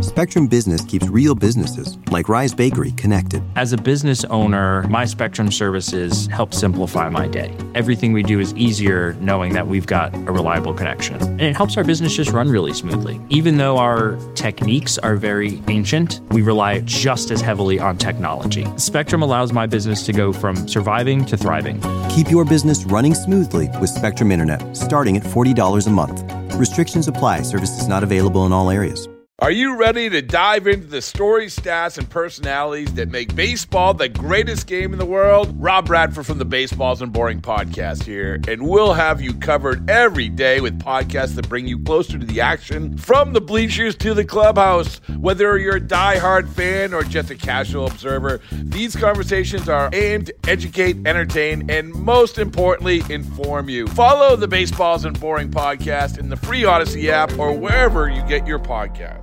Spectrum Business keeps real businesses, like Rise Bakery, connected. As a business owner, my Spectrum services help simplify my day. Everything we do is easier knowing that we've got a reliable connection. And it helps our business just run really smoothly. Even though our techniques are very ancient, we rely just as heavily on technology. Spectrum allows my business to go from surviving to thriving. Keep your business running smoothly with Spectrum Internet, starting at $40 a month. Restrictions apply. Services not available in all areas. Are you ready to dive into the stories, stats, and personalities that make baseball the greatest game in the world? Rob Bradford from the Baseballs and Boring podcast here, and we'll have you covered every day with podcasts that bring you closer to the action, from the bleachers to the clubhouse. Whether you're a diehard fan or just a casual observer, these conversations are aimed to educate, entertain, and most importantly, inform you. Follow the Baseballs and Boring podcast in the free Odyssey app or wherever you get your podcasts.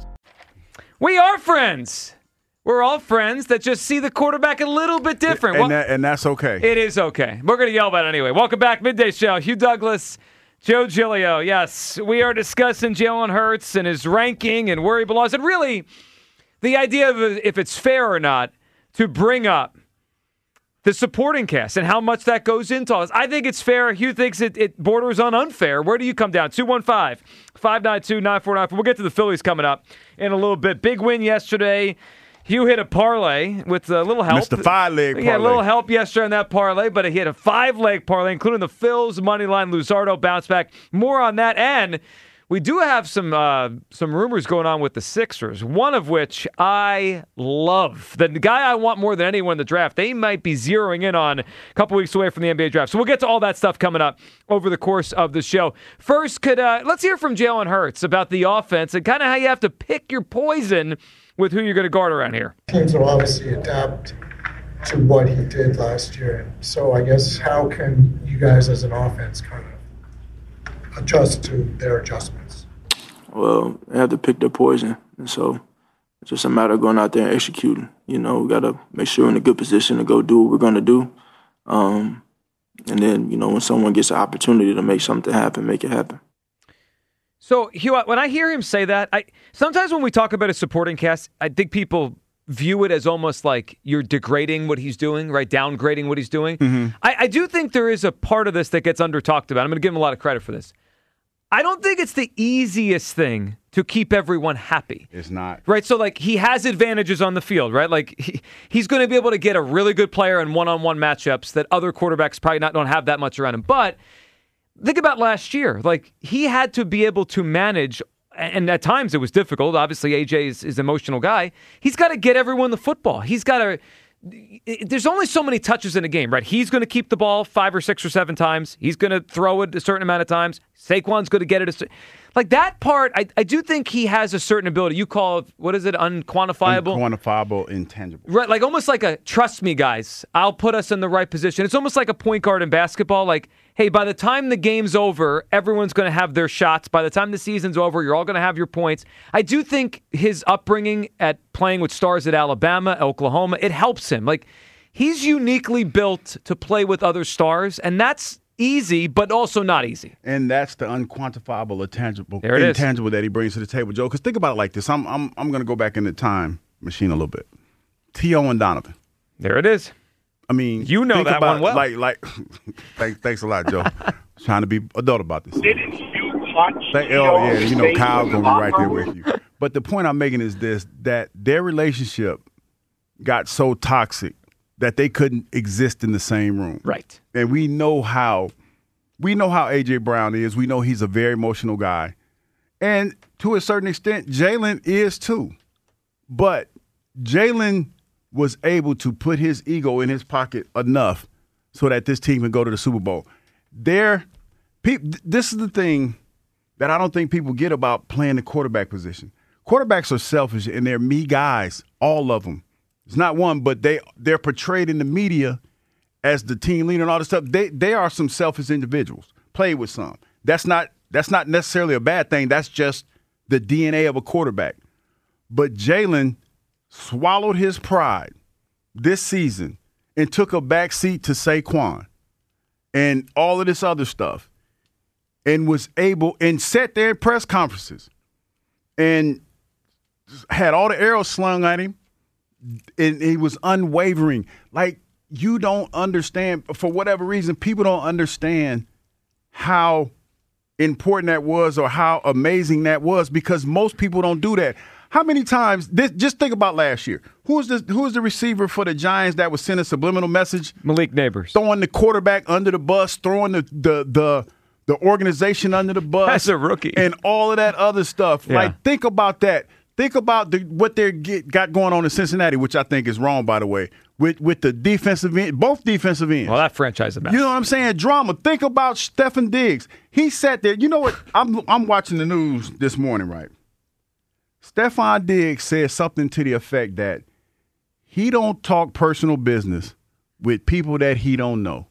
We are friends. We're all friends that just see the quarterback a little bit different. And that's okay. It is okay. We're going to yell about it anyway. Welcome back, Midday Show. Hugh Douglas, Joe Giglio. Yes, we are discussing Jalen Hurts and his ranking and where he belongs. And really, the idea of if it's fair or not to bring up the supporting cast and how much that goes into all this. I think it's fair. Hugh thinks it borders on unfair. Where do you come down? 215-592-9494. We'll get to the Phillies coming up in a little bit. Big win yesterday. Hugh hit a parlay with a little help. Mr. Five-leg parlay. He had a little help yesterday on that parlay, but he had a 5-leg parlay, including the Phils, money line, Luzardo bounce back. More on that, and we do have some rumors going on with the Sixers, one of which I love. The guy I want more than anyone in the draft, they might be zeroing in on a couple weeks away from the NBA draft. So we'll get to all that stuff coming up over the course of the show. First, let's hear from Jalen Hurts about the offense and kind of how you have to pick your poison with who you're going to guard around here. Teams will obviously adapt to what he did last year. So I guess how can you guys as an offense kind of adjust to their adjustments? Well, they have to pick their poison. And so it's just a matter of going out there and executing. You know, we got to make sure we're in a good position to go do what we're going to do. And then, you know, when someone gets an opportunity to make something happen, make it happen. So, Hugh, when I hear him say that, sometimes when we talk about a supporting cast, I think people view it as almost like you're degrading what he's doing, right? Downgrading what he's doing. Mm-hmm. I do think there is a part of this that gets under-talked about. I'm going to give him a lot of credit for this. I don't think it's the easiest thing to keep everyone happy. It's not. Right? So, like, he has advantages on the field, right? Like, he's going to be able to get a really good player in one-on-one matchups that other quarterbacks probably don't have that much around him. But think about last year. Like, he had to be able to manage, and at times it was difficult. Obviously, AJ is an emotional guy. He's got to get everyone the football. He's got to... There's only so many touches in a game, right? He's going to keep the ball 5 or 6 or 7 times. He's going to throw it a certain amount of times. Saquon's going to get it. Like that part, I do think he has a certain ability. You call it, what is it, unquantifiable? Unquantifiable, intangible. Right, like almost like a, trust me, guys, I'll put us in the right position. It's almost like a point guard in basketball. Like, hey, by the time the game's over, everyone's going to have their shots. By the time the season's over, you're all going to have your points. I do think his upbringing at playing with stars at Alabama, Oklahoma, it helps him. Like, he's uniquely built to play with other stars, and that's easy, but also not easy. And that's the unquantifiable, intangible that he brings to the table, Joe. Because think about it like this. I'm going to go back in the time machine a little bit. T.O. and Donovan. There it is. I mean, you know that one well. Thanks a lot, Joe. Trying to be adult about this. Didn't you watch? You know, Kyle's going to be right there with you. But the point I'm making is this, that their relationship got so toxic that they couldn't exist in the same room. Right. And we know how A.J. Brown is. We know he's a very emotional guy. And to a certain extent, Jalen is too. But Jalen was able to put his ego in his pocket enough so that this team can go to the Super Bowl. This is the thing that I don't think people get about playing the quarterback position. Quarterbacks are selfish, and they're me guys, all of them. It's not one, but they're portrayed in the media as the team leader and all this stuff. They are some selfish individuals. Play with some. That's not necessarily a bad thing. That's just the DNA of a quarterback. But Jalen swallowed his pride this season and took a back seat to Saquon and all of this other stuff and was able and sat there in press conferences and had all the arrows slung at him, and he was unwavering. Like, you don't understand, for whatever reason, people don't understand how important that was or how amazing that was, because most people don't do that. How many times? Just think about last year. Who was the receiver for the Giants that was sending a subliminal message? Malik Neighbors. Throwing the quarterback under the bus, throwing the organization under the bus. That's a rookie. And all of that other stuff. Yeah. Like, think about that. Think about what they got going on in Cincinnati, which I think is wrong, by the way, with the defensive end, both defensive ends. Well, that franchise is a mess. You know what I'm saying? Drama. Think about Stefon Diggs. He sat there. You know what? I'm watching the news this morning, right? Stefon Diggs said something to the effect that he don't talk personal business with people that he don't know.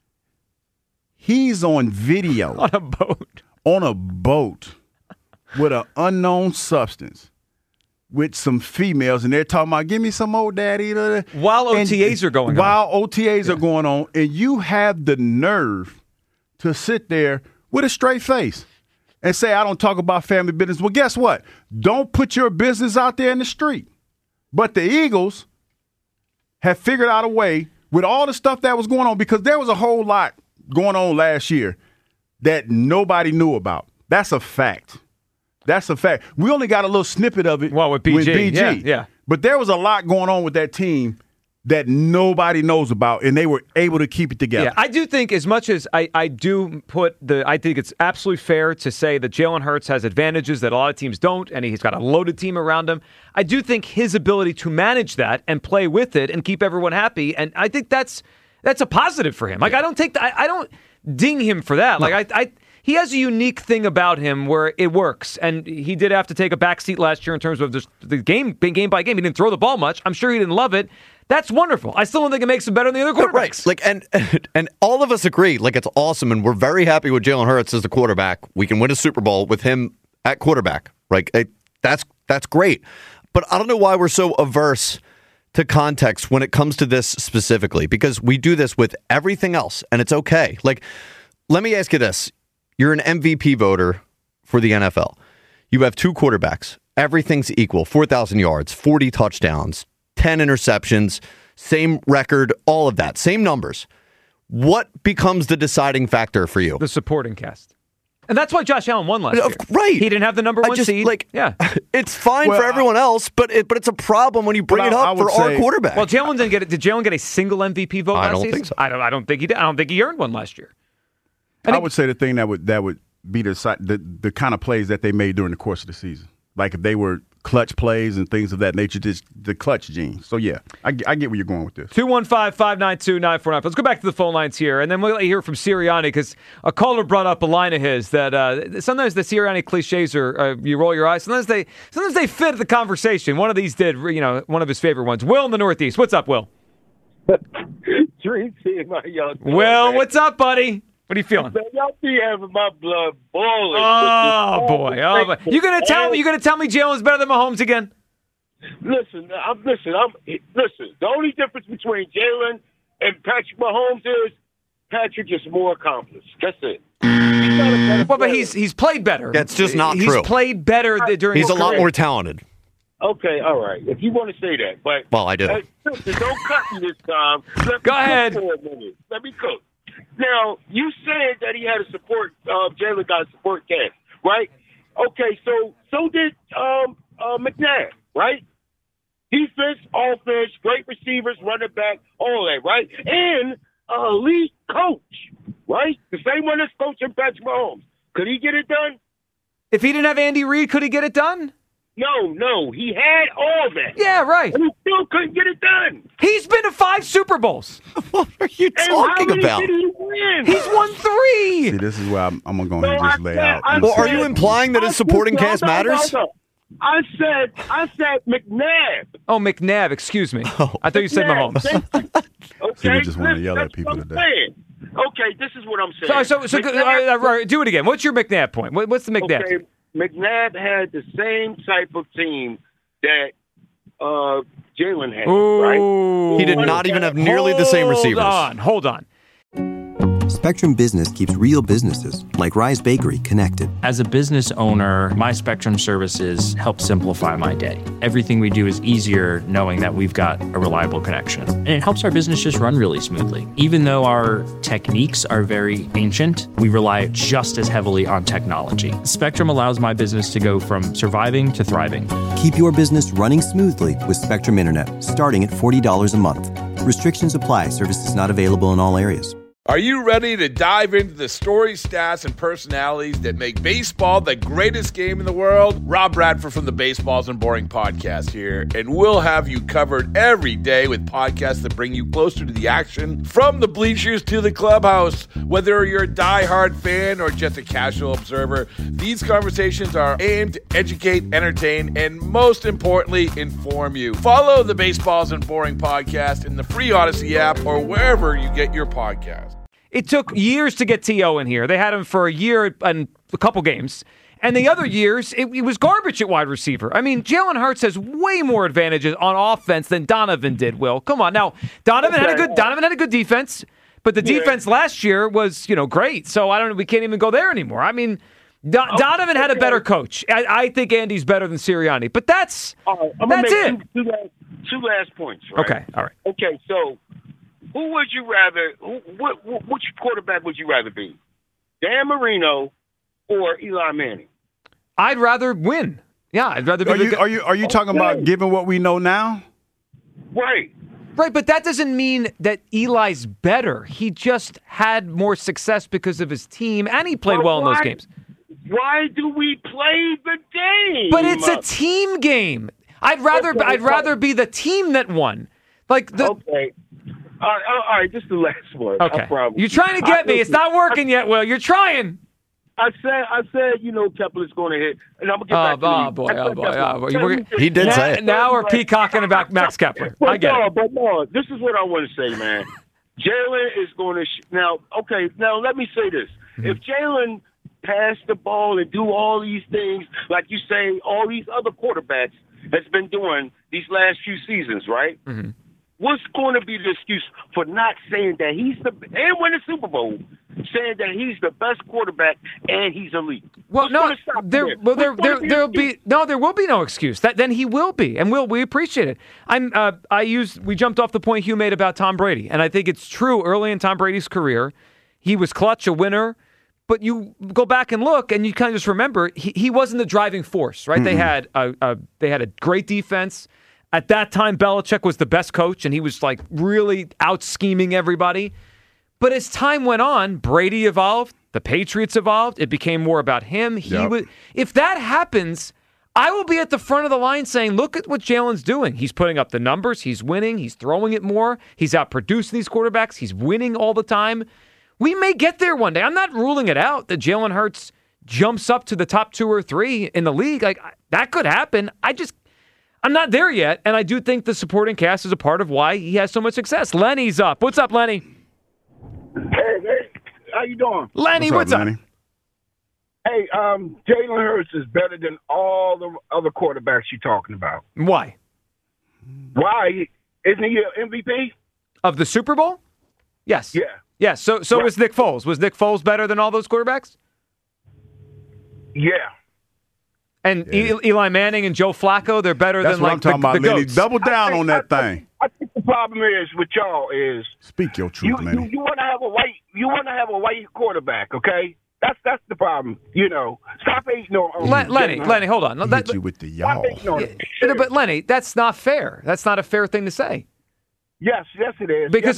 He's on video. On a boat. On a boat with an unknown substance with some females, and they're talking about, give me some old daddy. While OTAs are going on. While OTAs are going on, and you have the nerve to sit there with a straight face and say, I don't talk about family business. Well, guess what? Don't put your business out there in the street. But the Eagles have figured out a way with all the stuff that was going on, because there was a whole lot going on last year that nobody knew about. That's a fact. That's a fact. We only got a little snippet of it. Well, with BG. Yeah. But there was a lot going on with that team that nobody knows about, and they were able to keep it together. Yeah, I do think, as much as I think it's absolutely fair to say that Jalen Hurts has advantages that a lot of teams don't, and he's got a loaded team around him. I do think his ability to manage that and play with it and keep everyone happy, and I think that's a positive for him. Like, I don't ding him for that. No. Like, he has a unique thing about him where it works, and he did have to take a backseat last year in terms of just the game by game. He didn't throw the ball much. I'm sure he didn't love it. That's wonderful. I still don't think it makes him better than the other quarterbacks. Right. Like, and all of us agree, like, it's awesome, and we're very happy with Jalen Hurts as the quarterback. We can win a Super Bowl with him at quarterback. Like, that's great. But I don't know why we're so averse to context when it comes to this specifically, because we do this with everything else, and it's okay. Like, let me ask you this. You're an MVP voter for the NFL. You have two quarterbacks. Everything's equal. 4,000 yards, 40 touchdowns, 10 interceptions, same record, all of that, same numbers. What becomes the deciding factor for you? The supporting cast. And that's why Josh Allen won last year. Right. He didn't have the number one seed. Yeah. It's fine for everyone else, but it's a problem when you bring it up for our quarterback. Well, Jalen didn't get it. Did Jalen get a single MVP vote last season? I don't think so. I don't think he did. I don't think he earned one last year. I would say the thing that would be the kind of plays that they made during the course of the season. Like, if they were clutch plays and things of that nature, just the clutch gene. So, yeah, I get where you're going with this. 215-592-9495. Let's go back to the phone lines here, and then we'll hear from Sirianni, because a caller brought up a line of his that sometimes the Sirianni cliches are you roll your eyes. Sometimes they fit the conversation. One of these did, one of his favorite ones. Will in the Northeast. What's up, Will? Dream seeing my young boy, Will, man. what's up, buddy? What are you feeling? Man, y'all be having my blood boiling. Oh boy! You gonna tell me Jalen's better than Mahomes again? Listen. The only difference between Jalen and Patrick Mahomes is Patrick is more accomplished. That's it. Well, but he's played better. That's just not true. He's played better during. He's his a lot career. more talented. Okay, all right. If you want to say that, but well, I do. Listen, don't cut me this time. Go ahead. For a minute. Let me cook. Now, you said that he had a support, Jalen got a support cast, right? Okay, so did McNabb, right? Defense, offense, great receivers, running back, all that, right? And an elite coach, right? The same one that's coaching Patrick Mahomes. Could he get it done? If he didn't have Andy Reid, could he get it done? No. He had all that. Yeah, right. And he still couldn't get it done. He's been to 5 Super Bowls. What are you talking about? Did he win? He's won 3. See, this is where I'm going to go ahead and just lay out. Well, are you implying that his supporting cast matters? I said McNabb. Oh, McNabb. Excuse me. I thought you said Mahomes. Okay, See, we just want to yell at people that's what today. I'm saying. Okay, this is what I'm saying. So do it again. What's your McNabb point? What's the McNabb? Okay, McNabb had the same type of team that Jalen had, right? He did not even have nearly the same receivers. Hold on. Spectrum Business keeps real businesses, like Rise Bakery, connected. As a business owner, my Spectrum services help simplify my day. Everything we do is easier knowing that we've got a reliable connection. And it helps our business just run really smoothly. Even though our techniques are very ancient, we rely just as heavily on technology. Spectrum allows my business to go from surviving to thriving. Keep your business running smoothly with Spectrum Internet, starting at $40 a month. Restrictions apply. Services not available in all areas. Are you ready to dive into the stories, stats, and personalities that make baseball the greatest game in the world? Rob Bradford from the Baseballs and Boring podcast here, and we'll have you covered every day with podcasts that bring you closer to the action, from the bleachers to the clubhouse. Whether you're a diehard fan or just a casual observer, these conversations are aimed to educate, entertain, and most importantly, inform you. Follow the Baseballs and Boring podcast in the free Odyssey app or wherever you get your podcasts. It took years to get T.O. in here. They had him for a year and a couple games. And the other years, it was garbage at wide receiver. I mean, Jalen Hurts has way more advantages on offense than Donovan did, Will. Come on. Now, Donovan had a good defense, but the defense last year was, great. So I don't know, we can't even go there anymore. I mean, Donovan had a better coach. I think Andy's better than Sirianni. But that's it. Two last points, right? Okay, all right. Okay, so who would you rather? Which quarterback would you rather be, Dan Marino or Eli Manning? I'd rather win. Yeah, I'd rather be. Are you talking about given what we know now? Right. Right, but that doesn't mean that Eli's better. He just had more success because of his team, and he played well in those games. Why do we play the game? But it's a team game. I'd rather be the team that won. Okay. All right, just the last one. Okay. I promise. You're trying to get me. It's not working yet, Will. You're trying. I said, Kepler's going to hit, and I'm going to get back to you. Oh, boy. He did say it. Now we're peacocking about Max Kepler. I get it. But no, this is what I want to say, man. Jalen is going to now let me say this. Mm-hmm. If Jalen passed the ball and do all these things, like you say, all these other quarterbacks has been doing these last few seasons, right? Mm-hmm. What's going to be the excuse for not saying that he's and win the Super Bowl, saying that he's the best quarterback and he's elite? Well, there will be no excuse. Then he will be, and we appreciate it. We jumped off the point Hugh made about Tom Brady, and I think it's true. Early in Tom Brady's career, he was clutch, a winner. But you go back and look, and you kind of just remember he wasn't the driving force, right? Mm-hmm. They had a great defense. At that time, Belichick was the best coach, and he was like really out-scheming everybody. But as time went on, Brady evolved, the Patriots evolved, it became more about him. If that happens, I will be at the front of the line saying, look at what Jalen's doing. He's putting up the numbers, he's winning, he's throwing it more, he's outproducing these quarterbacks, he's winning all the time. We may get there one day. I'm not ruling it out that Jalen Hurts jumps up to the top 2 or 3 in the league. Like, that could happen. I'm not there yet, and I do think the supporting cast is a part of why he has so much success. Lenny's up. What's up, Lenny? Hey, how you doing? Lenny, what's up? Lenny? Hey, Jalen Hurts is better than all the other quarterbacks you're talking about. Why? Why? Isn't he an MVP? Of the Super Bowl? Yes. Yeah. Yes, so was Nick Foles. Was Nick Foles better than all those quarterbacks? Yeah. And Eli Manning and Joe Flacco, they're better That's than what I'm talking about, Lenny. goats. Double down on that thing. I think the problem is with y'all is speak your truth, Lenny. You want to have a white quarterback, okay? That's the problem. Stop hating on Lenny, hold on. Hit you with the y'all. But Lenny, that's not fair. That's not a fair thing to say. Yes, it is. Because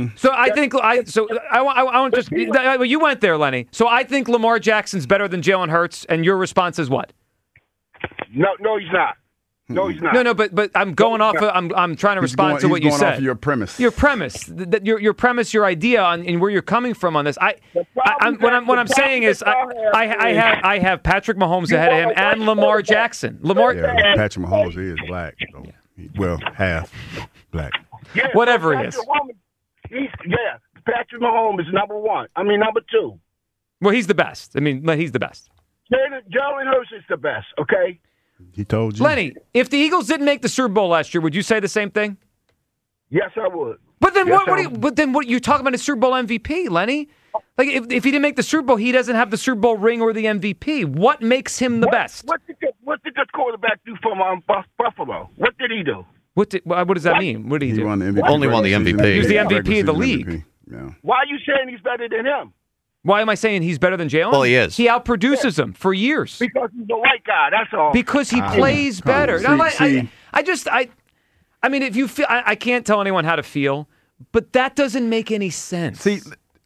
I want just you went there, Lenny. So I think Lamar Jackson's better than Jalen Hurts, and your response is what? No, he's not. No, he's not. No, but I'm going off. I'm trying to respond to what you said. Off of your premise. Your premise, your premise, your idea and where you're coming from on this. What I'm saying is I have Patrick Mahomes ahead of him and Lamar Jackson. Patrick Mahomes is black. So, well, half black. Yeah, whatever he is. Patrick Mahomes is number 2. Well, he's the best. He's the best. Jalen Hurts is the best, okay? He told you. Lenny, if the Eagles didn't make the Super Bowl last year, would you say the same thing? Yes, I would. But then what you talking about is Super Bowl MVP, Lenny? Like if he didn't make the Super Bowl, he doesn't have the Super Bowl ring or the MVP. What makes him the best? What did this quarterback do from Buffalo? What did he do? What does that mean? What did he do? Won the MVP. Only won the MVP. He was the MVP of the Regular league. MVP. Yeah. Why are you saying he's better than him? Why am I saying he's better than Jalen? Well, he is. He outproduces him for years. Because he's the white guy. That's all. Because he plays better. See, I mean, if you feel, I can't tell anyone how to feel, but that doesn't make any sense. See,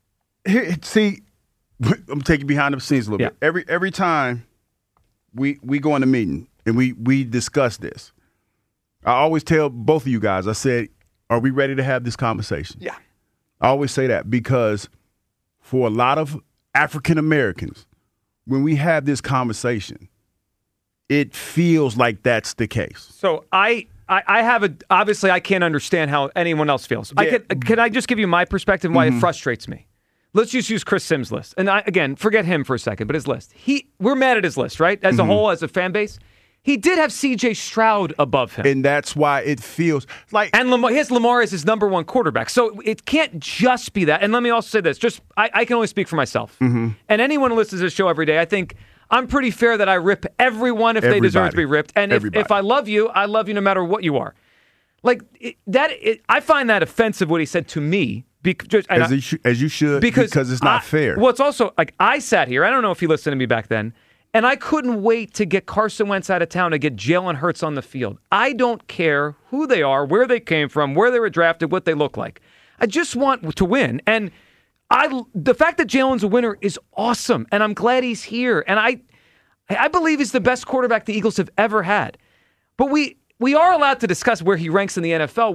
I'm taking behind the scenes a little bit. Every time we go in a meeting and we discuss this, I always tell both of you guys, I said, are we ready to have this conversation? Yeah. I always say that because for a lot of African Americans, when we have this conversation, it feels like that's the case. So I obviously I can't understand how anyone else feels. Yeah. Can I just give you my perspective and why it frustrates me? Let's just use Chris Sims' list. And again, forget him for a second, but his list. We're mad at his list, right? As a whole, as a fan base. He did have C.J. Stroud above him. And that's why it feels like... And he has Lamar as his number one quarterback. So it can't just be that. And let me also say this. I can only speak for myself. And anyone who listens to this show every day, I think I'm pretty fair that I rip everyone if they deserve to be ripped. And if I love you no matter what you are. Like, I find that offensive what he said to me. As you should, because it's not fair. Well, it's also, like, I sat here. I don't know if he listened to me back then. And I couldn't wait to get Carson Wentz out of town to get Jalen Hurts on the field. I don't care who they are, where they came from, where they were drafted, what they look like. I just want to win. And the fact that Jalen's a winner is awesome. And I'm glad he's here. And I believe he's the best quarterback the Eagles have ever had. But we are allowed to discuss where he ranks in the NFL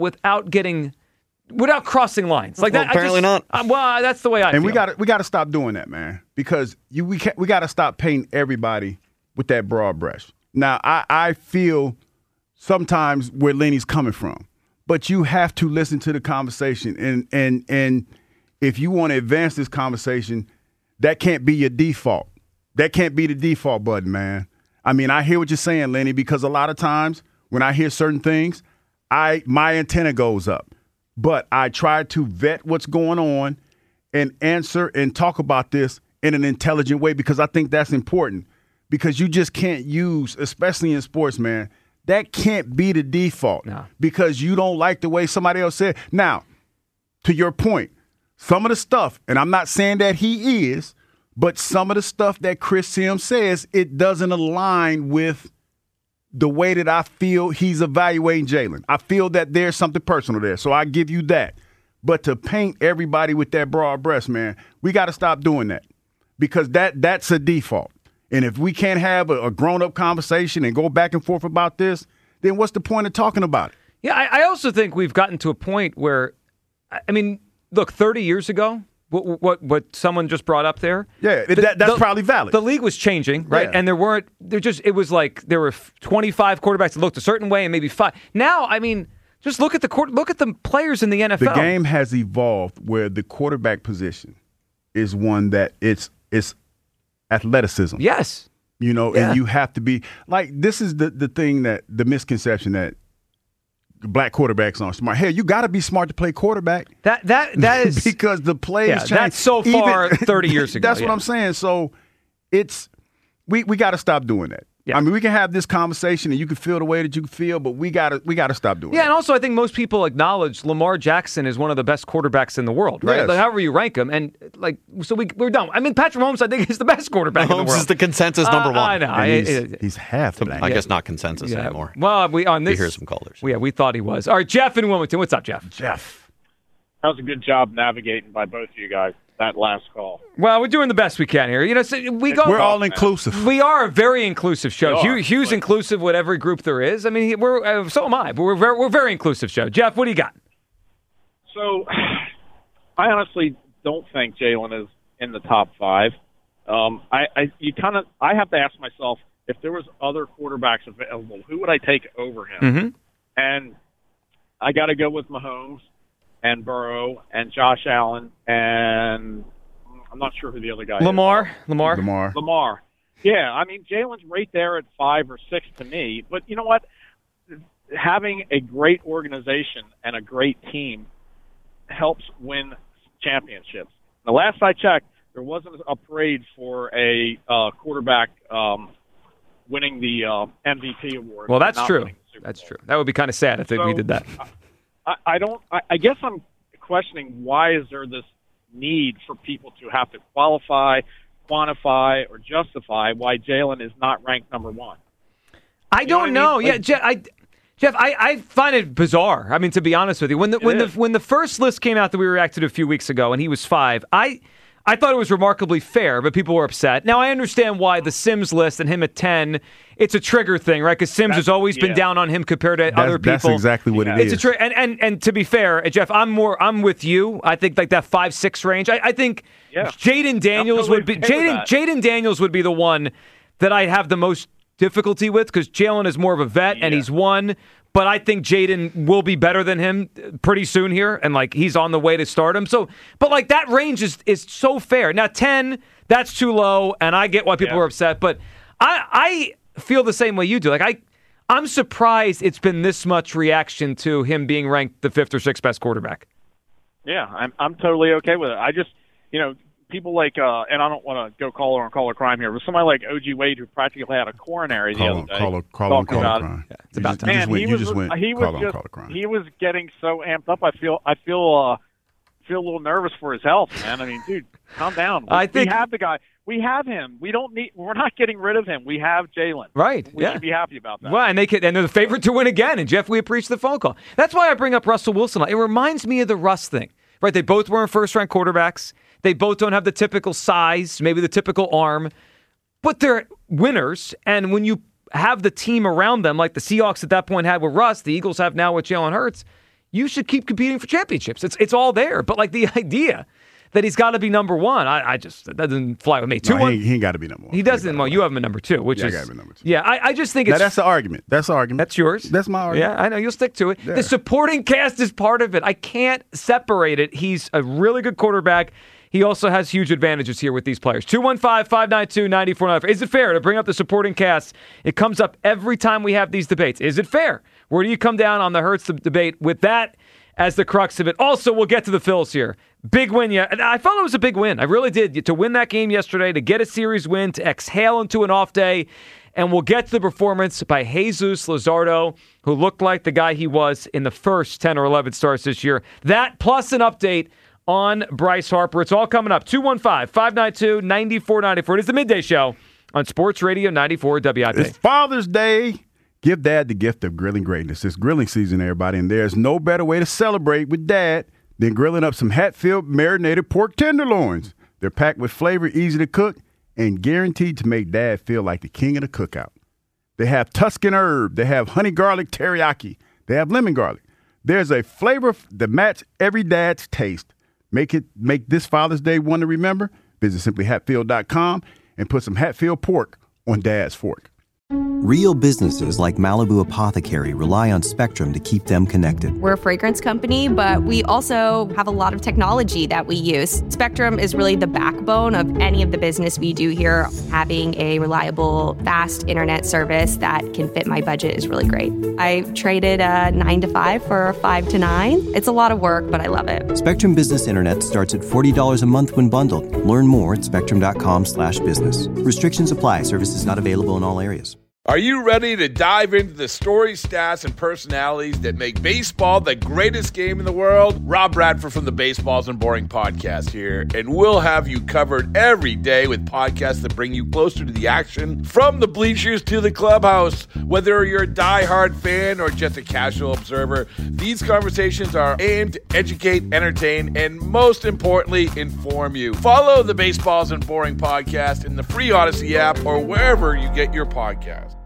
without crossing lines like that. Apparently not. Well, that's the way I feel. And we got to stop doing that, man, because we got to stop painting everybody with that broad brush. Now, I feel sometimes where Lenny's coming from, but you have to listen to the conversation, and if you want to advance this conversation, that can't be your default. That can't be the default button, man. I mean, I hear what you're saying, Lenny, because a lot of times when I hear certain things, my antenna goes up. But I try to vet what's going on and answer and talk about this in an intelligent way because I think that's important. Because you just can't use, especially in sports, man, that can't be the default. No. Because you don't like the way somebody else said. Now, to your point, some of the stuff, and I'm not saying that he is, but some of the stuff that Chris Sims says, it doesn't align with the way that I feel he's evaluating Jalen. I feel that there's something personal there, so I give you that. But to paint everybody with that broad brush, man, we got to stop doing that because that's a default. And if we can't have a grown-up conversation and go back and forth about this, then what's the point of talking about it? Yeah, I also think we've gotten to a point where, I mean, look, 30 years ago, what someone just brought up there. Yeah, that's probably valid. The league was changing, right? Yeah. And it was like there were 25 quarterbacks that looked a certain way and maybe 5. Now, I mean, just look at the players in the NFL. The game has evolved where the quarterback position is one that it's athleticism. Yes. You know, and you have to be like, this is the thing that the misconception that black quarterbacks aren't smart. Hell, you got to be smart to play quarterback. That is because the plays change. That's so far 30 years ago. That's what I'm saying. So it's we got to stop doing that. Yeah. I mean, we can have this conversation and you can feel the way that you feel, but we got to stop doing it. Yeah, and also I think most people acknowledge Lamar Jackson is one of the best quarterbacks in the world, right? Yes. Like, however you rank him, and like so we're done. I mean, Patrick Mahomes, I think, is the best quarterback in the world. Mahomes is the consensus number one. I know. He's half black. I guess not consensus anymore. Well, we hear some callers. Yeah, we thought he was. All right, Jeff in Wilmington. What's up, Jeff? Jeff. That was a good job navigating by both of you guys. That last call. Well, we're doing the best we can here. You know, so we're all inclusive. We are a very inclusive show. Hugh's inclusive with every group there is. I mean, so am I. But we're very inclusive show. Jeff, what do you got? So, I honestly don't think Jalen is in the top 5. I have to ask myself if there was other quarterbacks available, who would I take over him? Mm-hmm. And I got to go with Mahomes and Burrow and Josh Allen, and I'm not sure who the other guy is. Lamar. Yeah, I mean, Jalen's right there at 5 or 6 to me. But you know what? Having a great organization and a great team helps win championships. The last I checked, there wasn't a parade for a quarterback winning the MVP award. Well, that's true. That's true. That would be kind of sad if we did that. I guess I'm questioning, why is there this need for people to have to qualify, quantify, or justify why Jalen is not ranked number one? I don't know. Yeah, Jeff, I find it bizarre. I mean, to be honest with you, when the first list came out that we reacted to a few weeks ago, and he was 5, I thought it was remarkably fair, but people were upset. Now, I understand why the Sims list and him at 10, it's a trigger thing, right? Because Sims has always been down on him compared to other people. That's exactly what it is. And to be fair, Jeff, I'm with you. I think like that 5-6 range. I think Jaden Daniels would be Jaden Daniels would be the one that I'd have the most difficulty with, because Jalen is more of a vet and he's won. But I think Jaden will be better than him pretty soon here, and like he's on the way to stardom. So, but like that range is so fair. Now 10, that's too low, and I get why people are upset. But I feel the same way you do. Like I'm surprised it's been this much reaction to him being ranked the 5th or 6th best quarterback. Yeah, I'm totally okay with it. I just, people like, and I don't want to go caller on caller crime here, but somebody like O.G. Wade, who practically had a coronary the other day. Call on crime. Yeah, it's about time. Man, he was getting so amped up. I feel a little nervous for his health, man. I mean, dude, calm down. We have the guy. We have him. We're not getting rid of him. We have Jalen. Right. We should be happy about that. Well, and they're the favorite to win again. And Jeff, we appreciate the phone call. That's why I bring up Russell Wilson. It reminds me of the Russ thing. Right? They both weren't first-round quarterbacks. They both don't have the typical size, maybe the typical arm, but they're winners. And when you have the team around them, like the Seahawks at that point had with Russ, the Eagles have now with Jalen Hurts, you should keep competing for championships. It's all there. But like the idea that he's got to be number one, that doesn't fly with me. No, he ain't got to be number one. He doesn't. Well, you have him at number 2, which is. I got him at number 2. Yeah, I just think it's. That's the argument. That's the argument. That's yours. That's my argument. Yeah, I know. You'll stick to it. Yeah. The supporting cast is part of it. I can't separate it. He's a really good quarterback. He also has huge advantages here with these players. 215-592-9495. Is it fair to bring up the supporting cast? It comes up every time we have these debates. Is it fair? Where do you come down on the Hurts debate with that as the crux of it? Also, we'll get to the Phils here. Big win, yeah. And I felt it was a big win. I really did. To win that game yesterday, to get a series win, to exhale into an off day. And we'll get to the performance by Jesus Luzardo, who looked like the guy he was in the first 10 or 11 starts this year. That plus an update on Bryce Harper. It's all coming up. 215-592-9494. It is the Midday Show on Sports Radio 94 WIP. It's Father's Day. Give Dad the gift of grilling greatness. It's grilling season, everybody, and there's no better way to celebrate with Dad than grilling up some Hatfield marinated pork tenderloins. They're packed with flavor, easy to cook, and guaranteed to make Dad feel like the king of the cookout. They have Tuscan herb. They have honey garlic teriyaki. They have lemon garlic. There's a flavor that matches every dad's taste. Make this Father's Day one to remember. Visit simplyhatfield.com and put some Hatfield pork on Dad's fork. Real businesses like Malibu Apothecary rely on Spectrum to keep them connected. We're a fragrance company, but we also have a lot of technology that we use. Spectrum is really the backbone of any of the business we do here. Having a reliable, fast internet service that can fit my budget is really great. I traded a 9 to 5 for a 5 to 9. It's a lot of work, but I love it. Spectrum Business Internet starts at $40 a month when bundled. Learn more at spectrum.com/business. Restrictions apply. Services not available in all areas. Are you ready to dive into the stories, stats, and personalities that make baseball the greatest game in the world? Rob Bradford from the Baseballs and Boring podcast here, and we'll have you covered every day with podcasts that bring you closer to the action, from the bleachers to the clubhouse. Whether you're a diehard fan or just a casual observer, these conversations are aimed to educate, entertain, and most importantly, inform you. Follow the Baseballs and Boring podcast in the free Odyssey app or wherever you get your podcasts.